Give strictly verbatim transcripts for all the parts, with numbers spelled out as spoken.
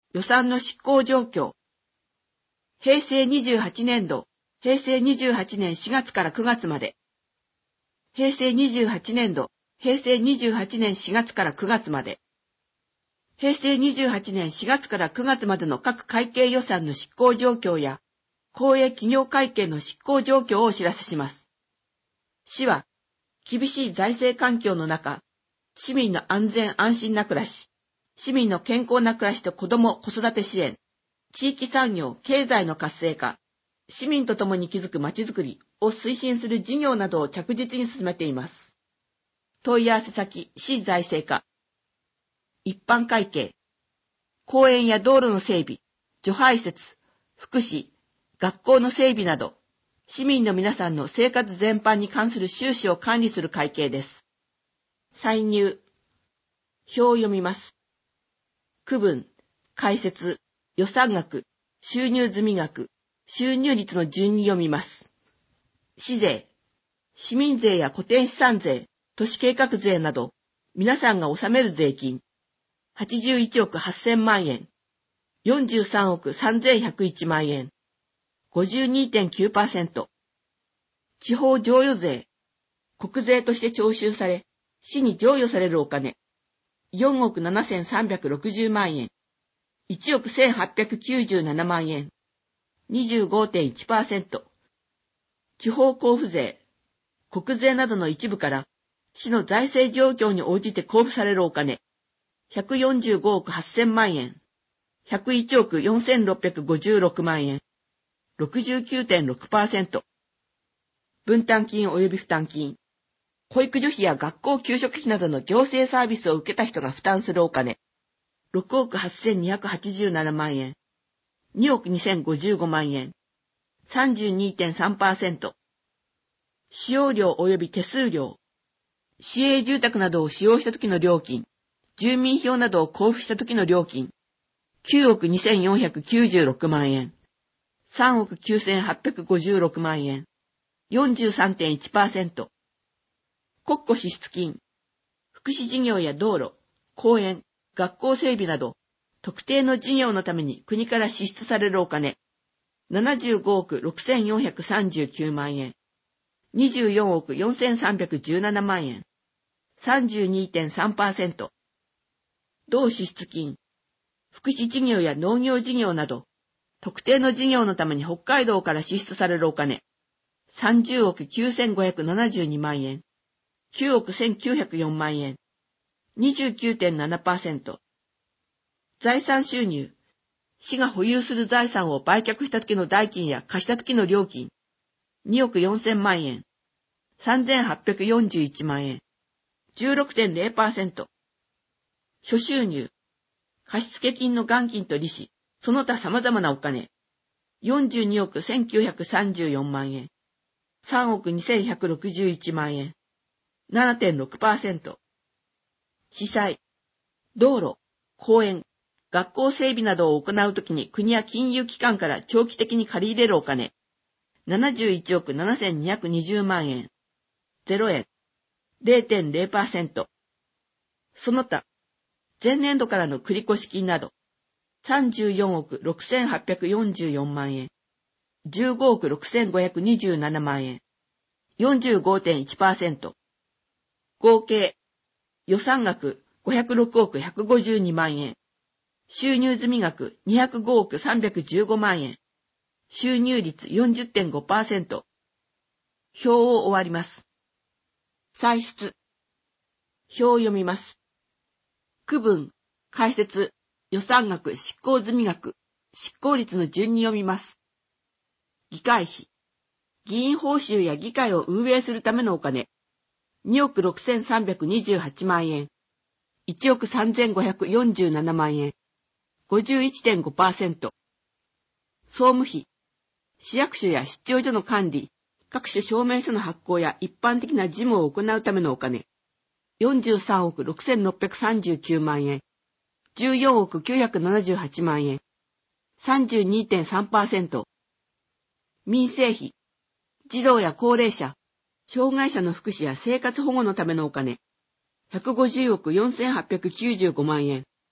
予算の執行状況。平成にじゅうはちねんど、平成にじゅうはちねんしがつからくがつまで。平成にじゅうはちねんど、平成にじゅうはちねんしがつからくがつまで。平成にじゅうはちねんしがつからくがつまでの各会計予算の執行状況や、公営企業会計の執行状況をお知らせします。市は、厳しい財政環境の中、市民の安全安心な暮らし、市民の健康な暮らしと子ども・子育て支援、地域産業・経済の活性化、市民と共に築くまちづくりを推進する事業などを着実に進めています。問い合わせ先、市財政課。一般会計。公園や道路の整備、除排施設、福祉、学校の整備など、市民の皆さんの生活全般に関する収支を管理する会計です。歳入。表を読みます。区分、解説、予算額、収入済み額、収入率の順に読みます。市税。市民税や固定資産税、都市計画税など、皆さんが納める税金。はちじゅういちおくはっせんまんえん。よんじゅうさんおくさんぜんひゃくいちまんえん。ごじゅうにてんきゅうパーセント。地方譲与税。国税として徴収され、市に譲与されるお金。よんおくななせんさんびゃくろくじゅうまんえん。いちおくせんはっぴゃくきゅうじゅうななまんえん。にじゅうごてんいちパーセント。地方交付税。国税などの一部から、市の財政状況に応じて交付されるお金。ひゃくよんじゅうごおくはっせんまんえん。ひゃくいちおくよんせんろっぴゃくごじゅうろくまんえん。ろくじゅうきゅうてんろくパーセント。分担金及び負担金。保育所費や学校給食費などの行政サービスを受けた人が負担するお金。ろくおくはっせんにひゃくはちじゅうななまんえん。におくにせんごじゅうごまんえん。さんじゅうにてんさんパーセント。使用料及び手数料。市営住宅などを使用した時の料金。住民票などを交付した時の料金。きゅうおくにせんよんひゃくきゅうじゅうろくまんえん。さんおくきゅうせんはっぴゃくごじゅうろくまんえん。よんじゅうさんてんいちパーセント。国庫支出金。福祉事業や道路、公園、学校整備など、特定の事業のために国から支出されるお金。ななじゅうごおくろくせんよんひゃくさんじゅうきゅうまんえん。にじゅうよんおくよんせんさんびゃくじゅうななまんえん。さんじゅうにてんさんパーセント。同支出金。福祉事業や農業事業など、特定の事業のために北海道から支出されるお金。さんじゅうおくきゅうせんごひゃくななじゅうにまんえん。きゅうおくせんきゅうひゃくよんまんえん。にじゅうきゅうてんななパーセント。財産収入。市が保有する財産を売却した時の代金や貸した時の料金。におくよんせんまんえん。さんぜんはっぴゃくよんじゅういちまんえん。じゅうろくてんれいパーセント。諸収入。貸付金の元金と利子、その他様々なお金。よんじゅうにおくせんきゅうひゃくさんじゅうよんまんえん。さんおくにせんひゃくろくじゅういちまんえん。ななてんろくパーセント。市債。道路、公園、学校整備などを行うときに国や金融機関から長期的に借り入れるお金。ななじゅういちおくななせんにひゃくにじゅうまんえん。ゼロえん。れいてんれいパーセント。その他、前年度からの繰越金など。さんじゅうよんおくろくせんはっぴゃくよんじゅうよんまんえん。じゅうごおくろくせんごひゃくにじゅうななまんえん。よんじゅうごてんいちパーセント。合計。予算額ごひゃくろくおくひゃくごじゅうにまんえん。収入済み額にひゃくごおくさんびゃくじゅうごまんえん。収入率 よんじゅってんごパーセント。表を終わります。歳出。表を読みます。区分、解説、予算額、執行済み額、執行率の順に読みます。議会費。議員報酬や議会を運営するためのお金。におくろくせんさんびゃくにじゅうはちまんえん。いちおくさんぜんごひゃくよんじゅうななまんえん。ごじゅういちてんごパーセント。総務費。市役所や出張所の管理、各種証明書の発行や一般的な事務を行うためのお金。よんじゅうさんおくろくせんろっぴゃくさんじゅうきゅうまんえん。じゅうよんおくきゅうひゃくななじゅうはちまんえん。さんじゅうにてんさんパーセント。民生費。児童や高齢者、障害者の福祉や生活保護のためのお金。ひゃくごじゅうおくよんせんはっぴゃくきゅうじゅうごまんえん。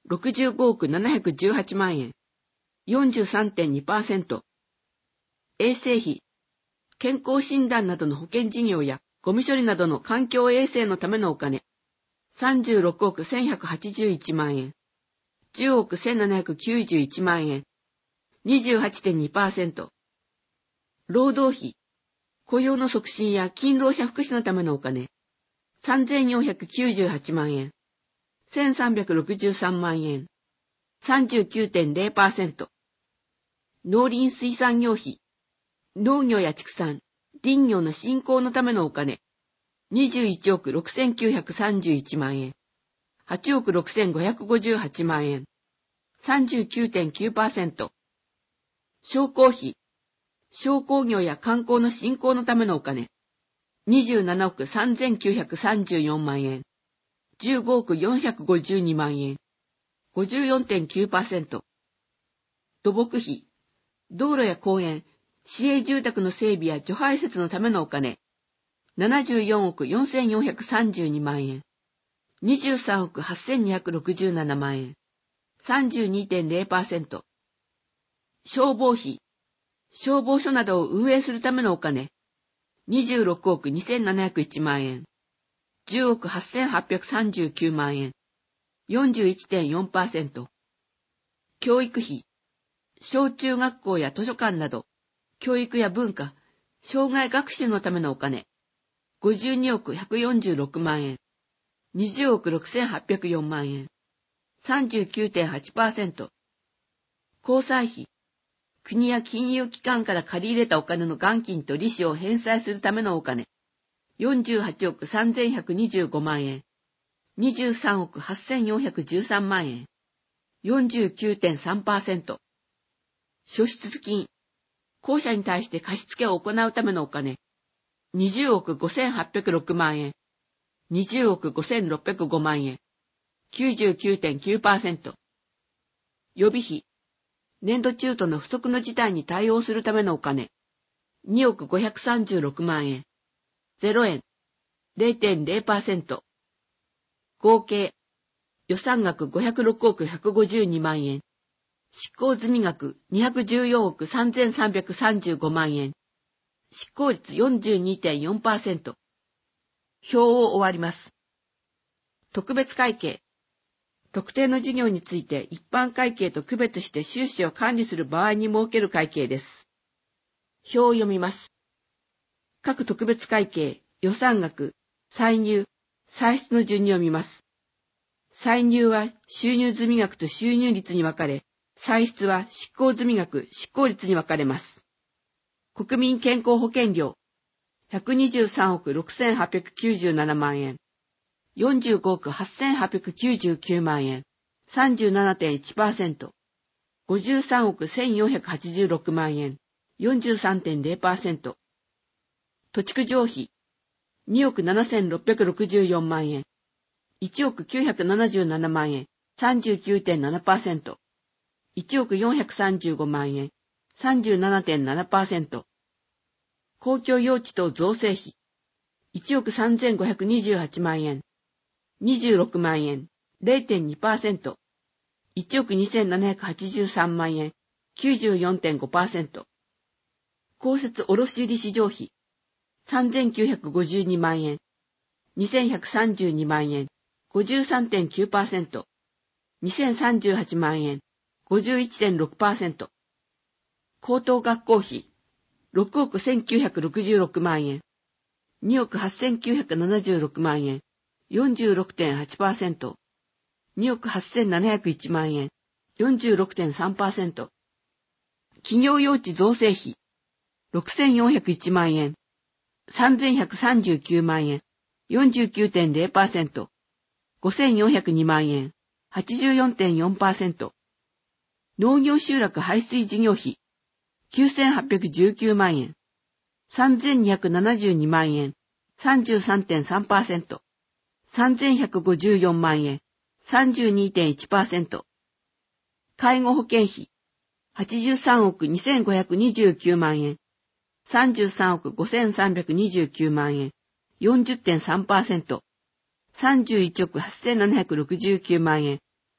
ろくじゅうごおくななひゃくじゅうはちまんえん、よんじゅうさんてんにパーセント。衛生費、健康診断などの保険事業やゴミ処理などの環境衛生のためのお金、さんじゅうろくおくせんひゃくはちじゅういちまんえん、じゅうおくせんななひゃくきゅうじゅういちまんえん、にじゅうはちてんにパーセント。労働費、雇用の促進や勤労者福祉のためのお金、さんぜんよんひゃくきゅうじゅうはちまんえん、せんさんびゃくろくじゅうさんまんえん、さんじゅうきゅうてんゼロパーセント。農林水産業費、農業や畜産、林業の振興のためのお金、にじゅういちおくろくせんきゅうひゃくさんじゅういちまんえん、はちおくろくせんごひゃくごじゅうはちまんえん、さんじゅうきゅうてんきゅうパーセント。商工費、商工業や観光の振興のためのお金、にじゅうななおくさんぜんきゅうひゃくさんじゅうよんまんえん、じゅうごおくよんひゃくごじゅうにまんえん、ごじゅうよんてんきゅうパーセント。土木費、道路や公園、市営住宅の整備や除排施設のためのお金、ななじゅうよんおくよんせんよんひゃくさんじゅうにまんえん、にじゅうさんおくはっせんにひゃくろくじゅうななまんえん、さんじゅうにてんゼロパーセント。消防費、消防署などを運営するためのお金、にじゅうろくおくにせんななひゃくいちまんえん、じゅうおくはっせんはっぴゃくさんじゅうきゅうまんえん、よんじゅういちてんよんパーセント。教育費、小中学校や図書館など、教育や文化、障害学習のためのお金、ごじゅうにおくひゃくよんじゅうろくまんえん、にじゅうおくろくせんはっぴゃくよんまんえん、さんじゅうきゅうてんはちパーセント。公債費、国や金融機関から借り入れたお金の元金と利子を返済するためのお金、よんじゅうはちおくさんぜんひゃくにじゅうごまんえん、にじゅうさんおくはっせんよんひゃくじゅうさんまんえん、よんじゅうきゅうてんさんパーセント。諸出金、公社に対して貸付を行うためのお金、にじゅうおくごせんはっぴゃくろくまんえん、にじゅうおくごせんろっぴゃくごまんえん、きゅうじゅうきゅうてんきゅうパーセント。予備費、年度中途の不測の事態に対応するためのお金、におくごひゃくさんじゅうろくまんえん、ゼロえん、ゼロてんゼロパーセント。合計、予算額ごひゃくろくおくひゃくごじゅうにまんえん、執行済み額にひゃくじゅうよんおくさんぜんさんびゃくさんじゅうごまんえん、執行率 よんじゅうにてんよんパーセント。表を終わります。特別会計。特定の事業について一般会計と区別して収支を管理する場合に設ける会計です。表を読みます。各特別会計、予算額、歳入、歳出の順に読みます。歳入は収入済み額と収入率に分かれ、歳出は執行済み額、執行率に分かれます。国民健康保険料、ひゃくにじゅうさんおくろくせんはっぴゃくきゅうじゅうななまんえん、よんじゅうごおくはっせんはっぴゃくきゅうじゅうきゅうまんえん、さんじゅうななてんいちパーセント、ごじゅうさんおくせんよんひゃくはちじゅうろくまんえん、よんじゅうさんてんゼロパーセント。土地区上費、におくななせんろっぴゃくろくじゅうよんまんえん、いちおくきゅうひゃくななじゅうななまんえん、さんじゅうきゅうてんななパーセント。いちおくよんひゃくさんじゅうごまんえん、さんじゅうななてんななパーセント。公共用地等造成費、いちおくさんぜんごひゃくにじゅうはちまんえん、にじゅうろくまんえん、ゼロてんにパーセント。いちおくにせんななひゃくはちじゅうさんまんえん、きゅうじゅうよんてんごパーセント。公設卸売市場費、さんぜんきゅうひゃくごじゅうにまんえん、にせんひゃくさんじゅうにまんえん、ごじゅうさんてんきゅうパーセント。にせんさんじゅうはちまんえん、ごじゅういちてんろくパーセント。高等学校費、ろくおくせんきゅうひゃくろくじゅうろくまんえん、におくはっせんきゅうひゃくななじゅうろくまんえん、よんじゅうろくてんはちパーセント。におくはっせんななひゃくいちまんえん、よんじゅうろくてんさんパーセント。企業用地造成費、ろくせんよんひゃくいちまんえん、さんぜんひゃくさんじゅうきゅうまんえん、よんじゅうきゅうてんゼロパーセント。ごせんよんひゃくにまんえん、はちじゅうよんてんよんパーセント。農業集落排水事業費、きゅうせんはっぴゃくじゅうきゅうまんえん、さんぜんにひゃくななじゅうにまんえん、さんじゅうさんてんさんパーセント。さんぜんひゃくごじゅうよんまんえん、さんじゅうにてんいちパーセント。介護保険費、はちじゅうさんおくにせんごひゃくにじゅうきゅうまんえん、さんじゅうさんおくごせんさんびゃくにじゅうきゅうまんえん、よんじゅってんさんパーセント。さんじゅういちおくはっせんななひゃくろくじゅうきゅうまんえん、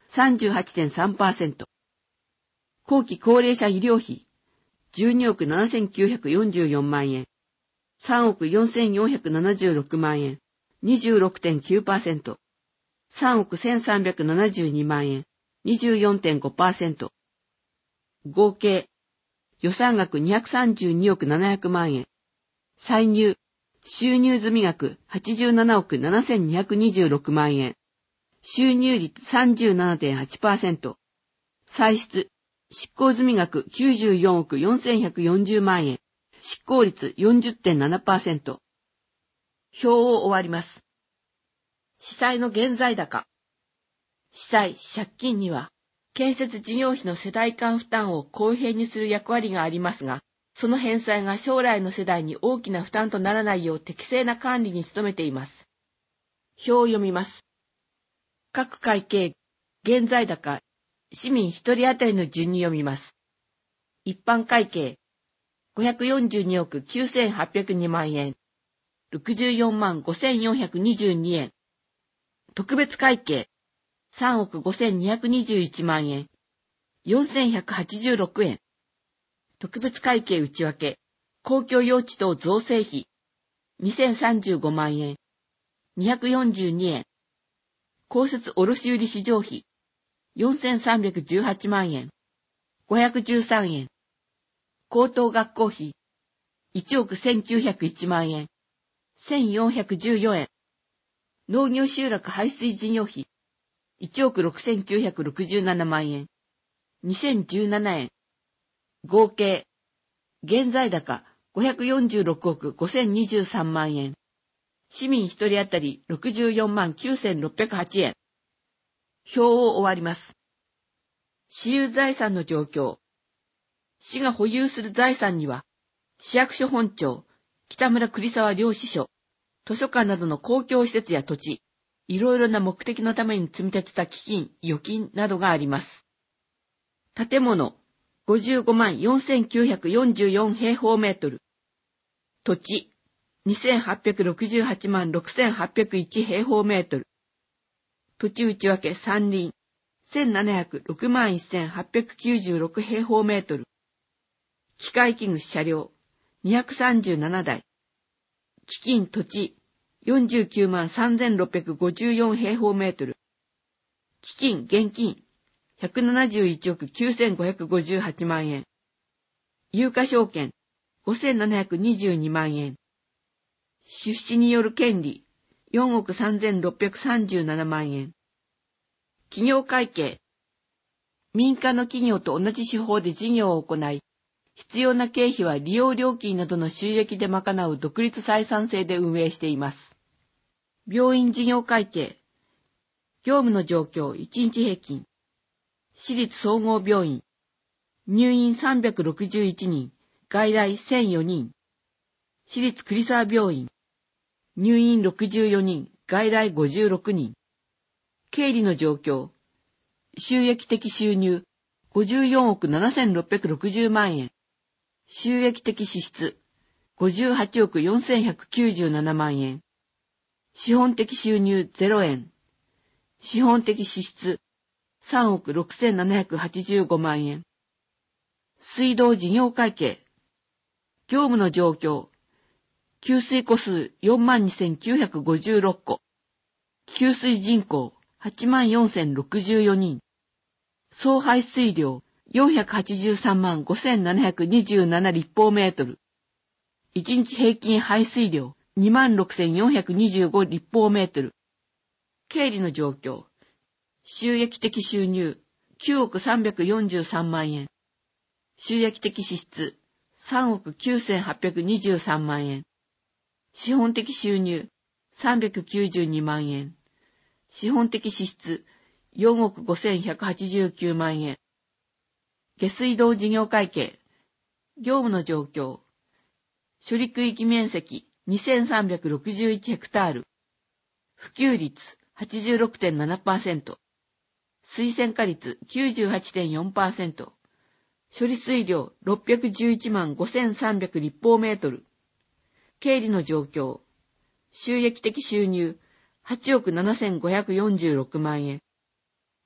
さんじゅうはちてんさんパーセント。後期高齢者医療費、じゅうにおくななせんきゅうひゃくよんじゅうよんまんえん。さんおくよんせんよんひゃくななじゅうろくまんえん、にじゅうろくてんきゅうパーセント。さんおくせんさんびゃくななじゅうにまんえん、にじゅうよんてんごパーセント。合計、予算額にひゃくさんじゅうにおくななひゃくまんえん。歳入、収入済み額はちじゅうななおくななせんにひゃくにじゅうろくまんえん。収入率 さんじゅうななてんはちパーセント。歳出、執行済み額きゅうじゅうよんおくよんせんひゃくよんじゅうまんえん。執行率 よんじゅってんななパーセント。表を終わります。司債の現在高。司債、借金には、建設事業費の世代間負担を公平にする役割がありますが、その返済が将来の世代に大きな負担とならないよう適正な管理に努めています。表を読みます。各会計、現在高、市民一人当たりの順に読みます。一般会計、ごひゃくよんじゅうにおくきゅうせんはっぴゃくにまんえん、ろくじゅうよんまんごせんよんひゃくにじゅうにえん。特別会計、さんおくごせんにひゃくにじゅういちまんえん、よんせんひゃくはちじゅうろくえん。特別会計内訳、公共用地等造成費、にせんさんじゅうごまんえん、にひゃくよんじゅうにえん。公設卸売市場費、よんせんさんびゃくじゅうはちまんえん、ごひゃくじゅうさんえん。高等学校費、いちおくせんきゅうひゃくいちまんえん、せんよんひゃくじゅうよえん。農業集落排水事業費、いちおくろくせんきゅうひゃくろくじゅうななまんえん、にせんじゅうななえん。合計、現在高ごひゃくよんじゅうろくおくごせんにじゅうさんまんえん。市民一人当たりろくじゅうよんまんきゅうせんろっぴゃくはちえん。表を終わります。私有財産の状況。市が保有する財産には、市役所本庁、北村栗沢領支所、図書館などの公共施設や土地、いろいろな目的のために積み立てた基金、預金などがあります。建物、ごじゅうごまんよんせんきゅうひゃくよんじゅうよん平方メートル。土地、にせんはっぴゃくろくじゅうはちまんろくせんはっぴゃくいち平方メートル。土地内訳山林、せんななひゃくろくまんせんはっぴゃくきゅうじゅうろく平方メートル。機械器具車両、にひゃくさんじゅうななだい。基金土地、よんじゅうきゅうまんさんぜんろっぴゃくごじゅうよん平方メートル。基金現金、ひゃくななじゅういちおくきゅうせんごひゃくごじゅうはちまんえん。有価証券、ごせんななひゃくにじゅうにまんえん。出資による権利、よんおくさんぜんろっぴゃくさんじゅうななまんえん。企業会計。民間の企業と同じ手法で事業を行い、必要な経費は利用料金などの収益で賄う独立採算制で運営しています。病院事業会計。業務の状況いちにち平均。私立総合病院。入院さんびゃくろくじゅういちにん、外来せんよにん。私立栗沢病院。入院ろくじゅうよにん、外来ごじゅうろくにん。経理の状況。収益的収入、ごじゅうよんおくななせんろっぴゃくろくじゅうまんえん。収益的支出、ごじゅうはちおくよんせんひゃくきゅうじゅうななまんえん。資本的収入ゼロえん。資本的支出、さんおくろくせんななひゃくはちじゅうごまんえん。水道事業会計。業務の状況。給水戸数 よんまんにせんきゅうひゃくごじゅうろっこ。給水人口はちまんよんせんろくじゅうよにん。総排水量よんひゃくはちじゅうさんまんごせんななひゃくにじゅうなな立方メートル。いちにち平均排水量にまんろくせんよんひゃくにじゅうご立方メートル。経理の状況。収益的収入きゅうおくさんびゃくよんじゅうさんまんえん。収益的支出さんおくきゅうせんはっぴゃくにじゅうさんまんえん。資本的収入さんびゃくきゅうじゅうにまんえん。資本的支出よんおくごせんひゃくはちじゅうきゅうまんえん。下水道事業会計。業務の状況。処理区域面積にせんさんびゃくろくじゅういちヘクタール。普及率 はちじゅうろくてんななパーセント。水洗化率 きゅうじゅうはちてんよんパーセント。処理水量ろっぴゃくじゅういちまんごせんさんびゃく立方メートル。経理の状況。収益的収入はちおくななせんごひゃくよんじゅうろくまんえん。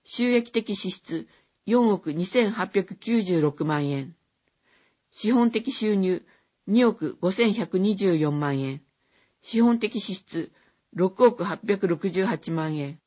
収益的支出よんおくにせんはっぴゃくきゅうじゅうろくまんえん。資本的収入におくごせんひゃくにじゅうよんまんえん。資本的支出ろくおくはっぴゃくろくじゅうはちまんえん。